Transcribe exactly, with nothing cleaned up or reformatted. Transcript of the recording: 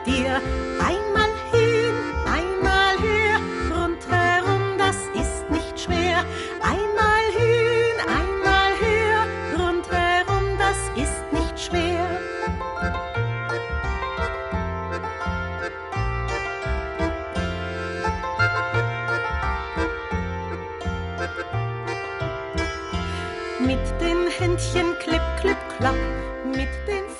dir. Einmal hin, einmal her, rundherum, das ist nicht schwer. Einmal hin, einmal her, rundherum, das ist nicht schwer. Mit den Händchen klipp, klipp, klapp, mit den